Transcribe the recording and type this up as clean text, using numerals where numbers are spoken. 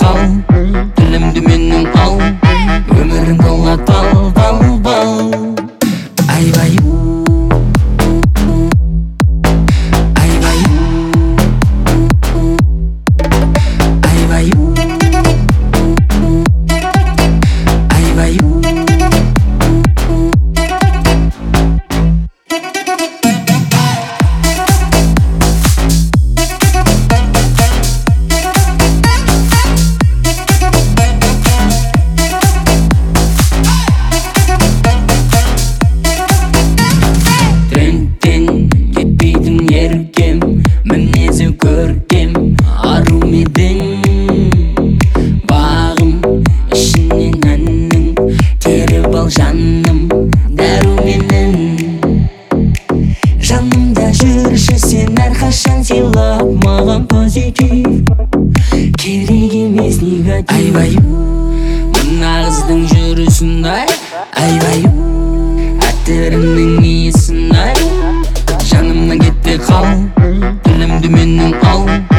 қал, тілімді менің ал, өмірің тола тал, тал, бал. Айбай, айбай, айбай, айбай. Мінезі көркем, ару медің бағым, ішінен әннің теріп ал жаным, дәру менің. Жанымда жүрші сен әрқашан сыйлап маған позитив, керек емес негатив. Айбай, мына қыздың жүрісін ай, айбай, әтірінің иісін ай, жанымнан кетпей қал, тілімді менің ал.